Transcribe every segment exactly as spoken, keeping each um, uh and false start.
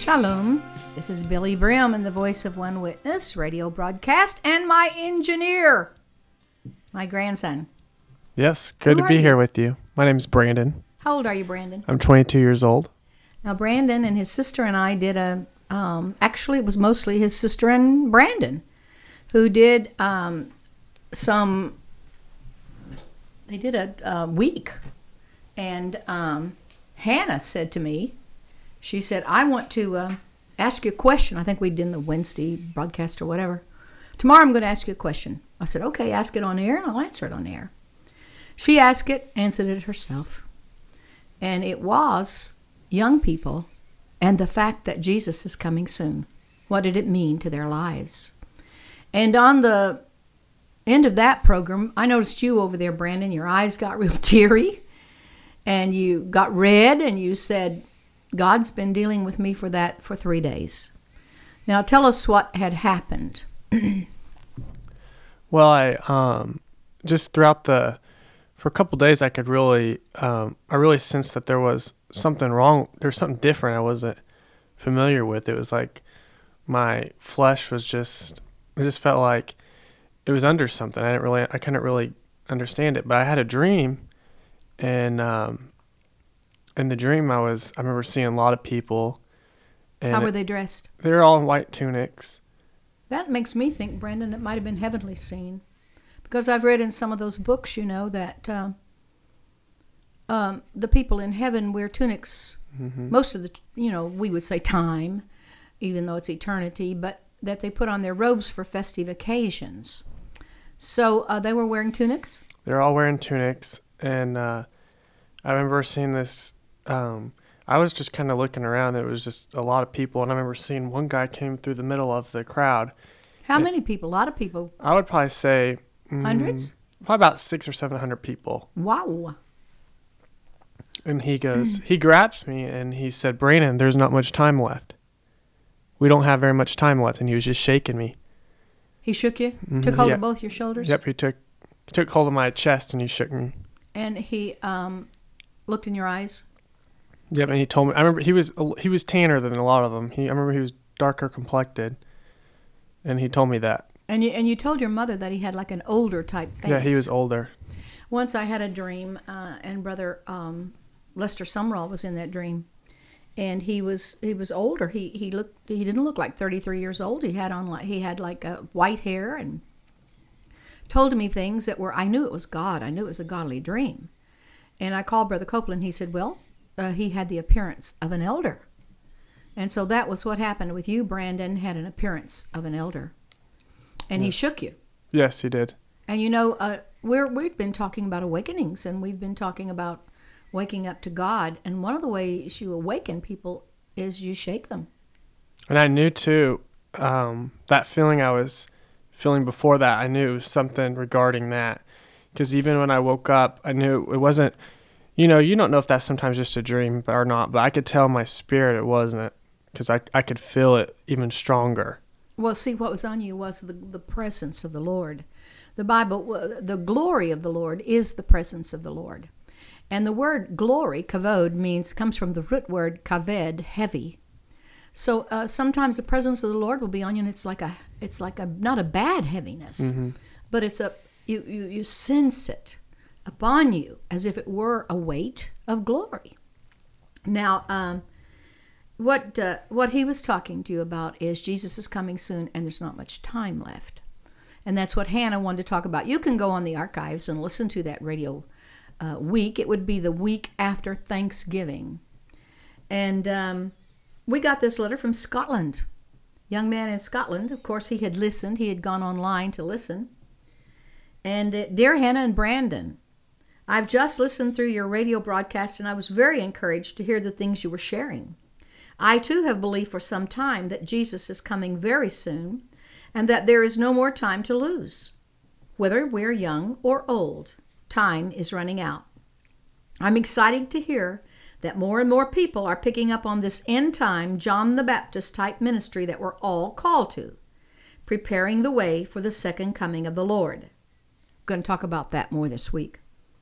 Shalom. This is Billy Brim and the Voice of One Witness radio broadcast, and my engineer, my grandson. Yes, good Who to are be you? here with you. My name's Brandon. How old are you, Brandon? I'm twenty-two years old. Now, Brandon and his sister and I did a, um, actually, it was mostly his sister and Brandon who did um, some, they did a, a week. And um, Hannah said to me, she said, I want to uh, ask you a question. I think we did in the Wednesday broadcast or whatever. Tomorrow I'm going to ask you a question. I said, okay, ask it on air, and I'll answer it on air. She asked it, answered it herself. And it was young people and the fact that Jesus is coming soon. What did it mean to their lives? And on the end of that program, I noticed you over there, Brandon. Your eyes got real teary, and you got red, and you said, God's been dealing with me for that for three days. Now tell us what had happened. Well, I um, just throughout the, for a couple days, I could really, um, I really sensed that there was something wrong. There was something different I wasn't familiar with. It was like my flesh was just, it just felt like it was under something. I didn't really, I couldn't really understand it. But I had a dream, and um, in the dream, I was, I remember seeing a lot of people. And How were they dressed? They were all in white tunics. That makes me think, Brandon, it might have been heavenly scene. Because I've read in some of those books, you know, that uh, um, the people in heaven wear tunics Mm-hmm. most of the, t- you know, we would say time, even though it's eternity, but that they put on their robes for festive occasions. So uh, they were wearing tunics? They're all wearing tunics, and uh, I remember seeing this. Um, I was just kind of looking around. There was just a lot of people, and I remember seeing one guy came through the middle of the crowd. How And many people? A lot of people. I would probably say mm, Hundreds? probably about six or seven hundred people. Wow. And he goes, he grabs me, and he said, "Brandon, there's not much time left. We don't have very much time left." And he was just shaking me. He shook you? Mhm, Took hold yeah. of both your shoulders? Yep, he took he took hold of my chest, and he shook me. And he um, looked in your eyes? Yep, and he told me. I remember he was he was tanner than a lot of them. He I remember he was darker complected, and he told me that. And you and you told your mother that he had like an older type face. Yeah, he was older. Once I had a dream, uh, and Brother um, Lester Sumrall was in that dream, and he was he was older. He he looked he didn't look like thirty-three years old. He had on like he had like uh, white hair, and told me things that were, I knew it was God. I knew it was a godly dream. And I called Brother Copeland. He said, well, uh, he had the appearance of an elder. And so that was what happened with you, Brandon, had an appearance of an elder. And he Yes. shook you. Yes, he did. And you know, uh, we're, we've been talking about awakenings, and we've been talking about waking up to God. And one of the ways you awaken people is you shake them. And I knew too, um, that feeling I was feeling before that, I knew it was something regarding that. Because even when I woke up, I knew it wasn't, you know, you don't know if that's sometimes just a dream or not, but I could tell in my spirit it wasn't, because I, I could feel it even stronger. Well, see, what was on you was the, the presence of the Lord. The Bible, the glory of the Lord is the presence of the Lord. And the word glory, kavod, means, comes from the root word kaved, heavy. So uh, sometimes the presence of the Lord will be on you, and it's like a, it's like a, not a bad heaviness, Mm-hmm. but it's a, you, you, you sense it upon you as if it were a weight of glory. Now, um, what uh, what he was talking to you about is Jesus is coming soon, and there's not much time left. And that's what Hannah wanted to talk about. You can go on the archives and listen to that radio uh, week. It would be the week after Thanksgiving. And um, we got this letter from Scotland. Young man in Scotland, of course, he had listened. He had gone online to listen. And uh, dear Hannah and Brandon, I've just listened through your radio broadcast, and I was very encouraged to hear the things you were sharing. I too have believed for some time that Jesus is coming very soon, and that there is no more time to lose. Whether we're young or old, time is running out. I'm excited to hear that more and more people are picking up on this end-time John the Baptist type ministry that we're all called to, preparing the way for the second coming of the Lord. I'm going to talk about that more this week.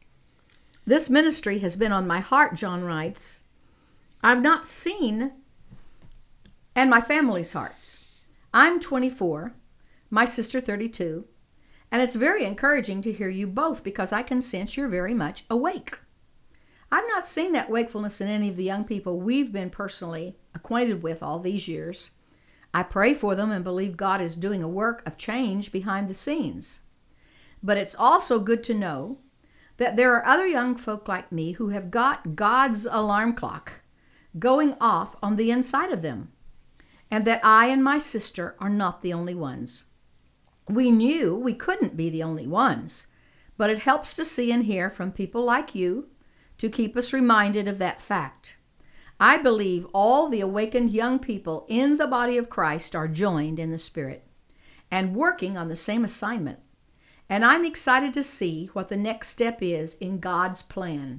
This ministry has been on my heart, John writes. I've not seen and my family's hearts. I'm twenty-four, my sister thirty-two, and it's very encouraging to hear you both because I can sense you're very much awake. I've not seen that wakefulness in any of the young people we've been personally acquainted with all these years. I pray for them and believe God is doing a work of change behind the scenes. But it's also good to know that there are other young folk like me who have got God's alarm clock going off on the inside of them, and that I and my sister are not the only ones. We knew we couldn't be the only ones, but it helps to see and hear from people like you to keep us reminded of that fact. I believe all the awakened young people in the body of Christ are joined in the Spirit and working on the same assignment. And I'm excited to see what the next step is in God's plan.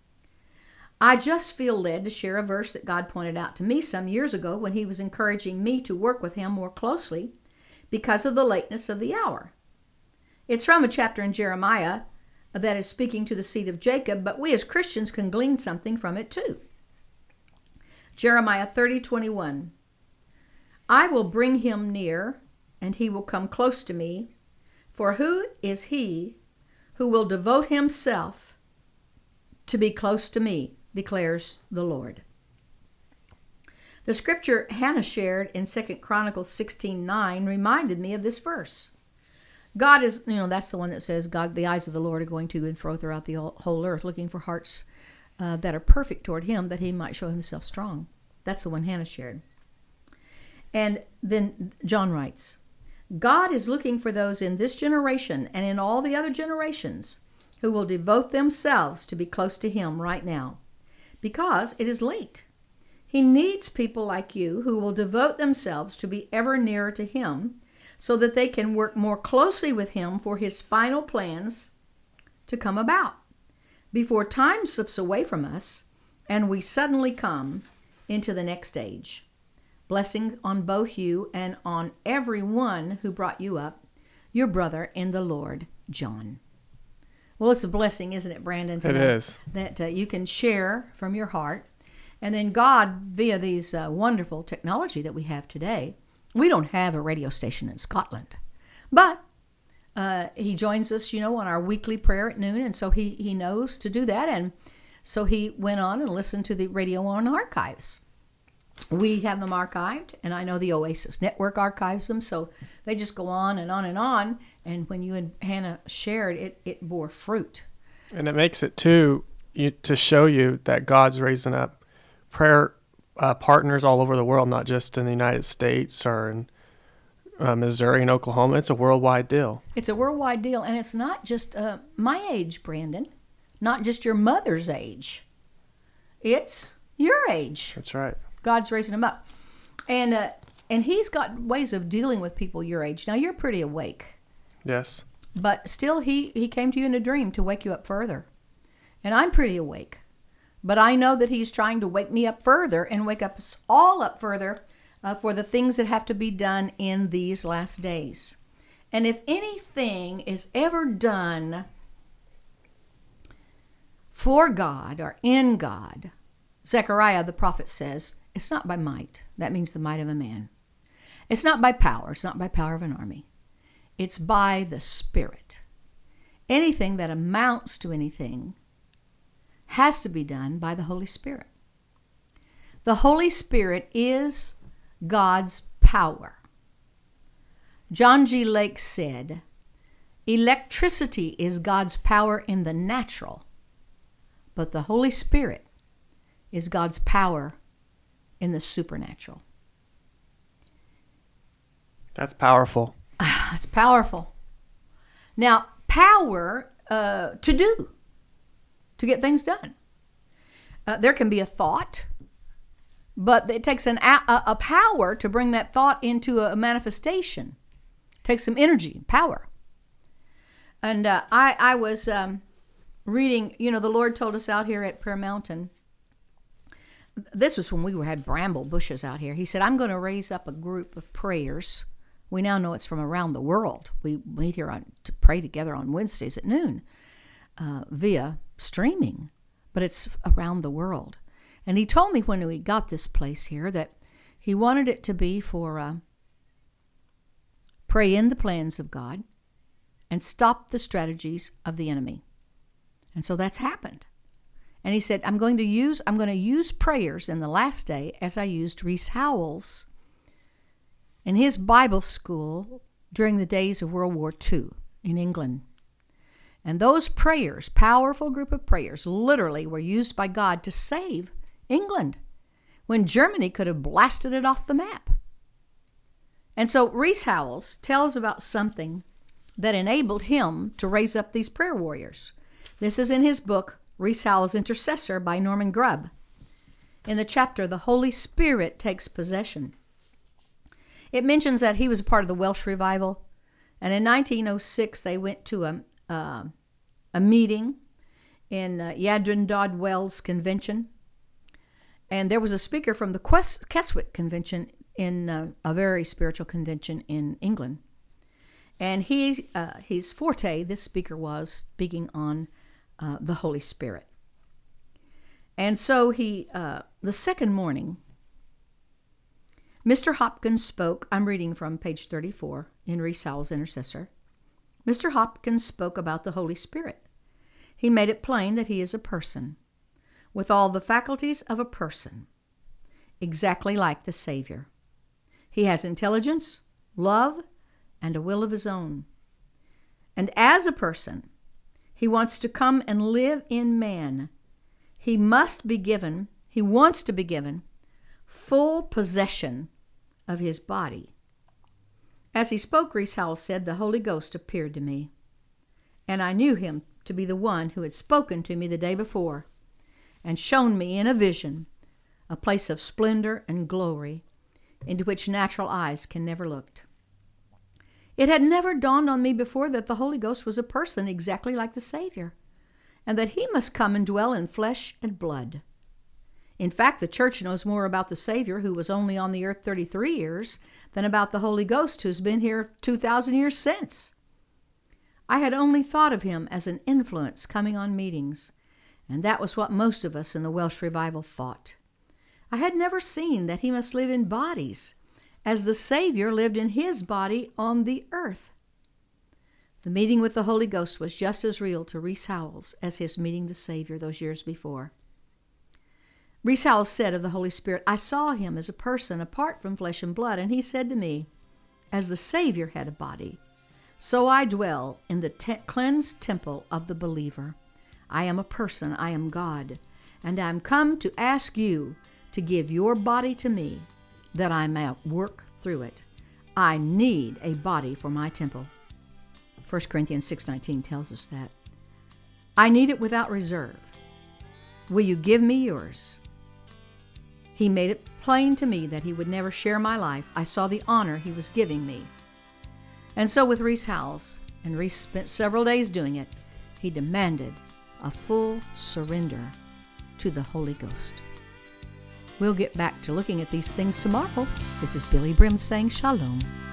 I just feel led to share a verse that God pointed out to me some years ago when he was encouraging me to work with him more closely because of the lateness of the hour. It's from a chapter in Jeremiah that is speaking to the seed of Jacob, but we as Christians can glean something from it too. Jeremiah thirty twenty-one. I will bring him near, and he will come close to me. For who is he who will devote himself to be close to me, declares the Lord. The scripture Hannah shared in Second Chronicles sixteen nine reminded me of this verse. God is, you know, that's the one that says, God, the eyes of the Lord are going to and fro throughout the whole earth, looking for hearts uh, that are perfect toward him, that he might show himself strong. That's the one Hannah shared. And then John writes, God is looking for those in this generation and in all the other generations who will devote themselves to be close to him right now, because it is late. He needs people like you who will devote themselves to be ever nearer to him so that they can work more closely with him for his final plans to come about before time slips away from us and we suddenly come into the next stage. Blessing on both you and on everyone who brought you up, your brother in the Lord, John. Well, it's a blessing, isn't it, Brandon? It is. That uh, you can share from your heart. And then God, via these uh, wonderful technology that we have today, we don't have a radio station in Scotland. But uh, he joins us, you know, on our weekly prayer at noon. And so he, he knows to do that. And so he went on and listened to the radio on archives. We have them archived, and I know the Oasis Network archives them, so they just go on and on and on. And when you and Hannah shared, it, it bore fruit. And it makes it, too, you, to show you that God's raising up prayer uh, partners all over the world, not just in the United States or in uh, Missouri and Oklahoma. It's a worldwide deal. It's a worldwide deal, and it's not just uh, my age, Brandon, not just your mother's age. It's your age. That's right. God's raising him up. And uh, and he's got ways of dealing with people your age. Now, you're pretty awake. Yes. But still, he, he came to you in a dream to wake you up further. And I'm pretty awake. But I know that he's trying to wake me up further and wake up us all up further uh, for the things that have to be done in these last days. And if anything is ever done for God or in God, Zechariah the prophet says, it's not by might. That means the might of a man. It's not by power. It's not by power of an army. It's by the Spirit. Anything that amounts to anything has to be done by the Holy Spirit. The Holy Spirit is God's power. John G. Lake said, electricity is God's power in the natural, but the Holy Spirit is God's power in the supernatural. That's powerful. It's powerful. Now, power uh, to do, to get things done. Uh, there can be a thought, but it takes an, a, a power to bring that thought into a manifestation. It takes some energy, power. And uh, I, I was um, reading, you know, the Lord told us out here at Prayer Mountain, this was when we had bramble bushes out here. He said, I'm going to raise up a group of prayers. We now know it's from around the world. We meet here on, to pray together on Wednesdays at noon uh, via streaming, but it's around the world. And he told me when we got this place here that He wanted it to be for uh, pray in the plans of God and stop the strategies of the enemy. And so that's happened. And he said, I'm going to use I'm going to use prayers in the last day as I used Rees Howells in his Bible school during the days of World War Two in England. And those prayers, powerful group of prayers, literally were used by God to save England when Germany could have blasted it off the map. And so Rees Howells tells about something that enabled him to raise up these prayer warriors. This is in his book, Rees Howells' Intercessor by Norman Grubb. In the chapter, The Holy Spirit Takes Possession, it mentions that he was a part of the Welsh revival, and in nineteen oh six they went to a, uh, a meeting in uh, Yadrin Dodd Wells Convention, and there was a speaker from the Quest- Keswick Convention in uh, a very spiritual convention in England. And he, uh, his forte, this speaker was speaking on uh, the Holy Spirit. And so he, uh, the second morning, Mister Hopkins spoke. I'm reading from page thirty-four in Rees Howells' Intercessor. Mister Hopkins spoke about the Holy Spirit. He made it plain that he is a person, with all the faculties of a person, exactly like the Savior. He has intelligence, love, and a will of his own. And as a person, he wants to come and live in man. He must be given, he wants to be given, full possession of his body. As he spoke, Rees Howells said, the Holy Ghost appeared to me, and I knew him to be the one who had spoken to me the day before and shown me in a vision a place of splendor and glory into which natural eyes can never look. It had never dawned on me before that the Holy Ghost was a person exactly like the Savior, and that he must come and dwell in flesh and blood. In fact, the church knows more about the Savior, who was only on the earth thirty-three years, than about the Holy Ghost, who's been here two thousand years since. I had only thought of him as an influence coming on meetings, and that was what most of us in the Welsh revival thought. I had never seen that he must live in bodies, as the Savior lived in his body on the earth. The meeting with the Holy Ghost was just as real to Rees Howells as his meeting the Savior those years before. Rees Howells said of the Holy Spirit, I saw him as a person apart from flesh and blood, and he said to me, as the Savior had a body, so I dwell in the te- cleansed temple of the believer. I am a person, I am God, and I am come to ask you to give your body to me, that I may work through it. I need a body for my temple. First Corinthians six nineteen tells us that. I need it without reserve. Will you give me yours? He made it plain to me that he would never share my life. I saw the honor he was giving me. And so with Rees Howells, and Rees spent several days doing it, he demanded a full surrender to the Holy Ghost. We'll get back to looking at these things tomorrow. This is Billy Brim saying shalom.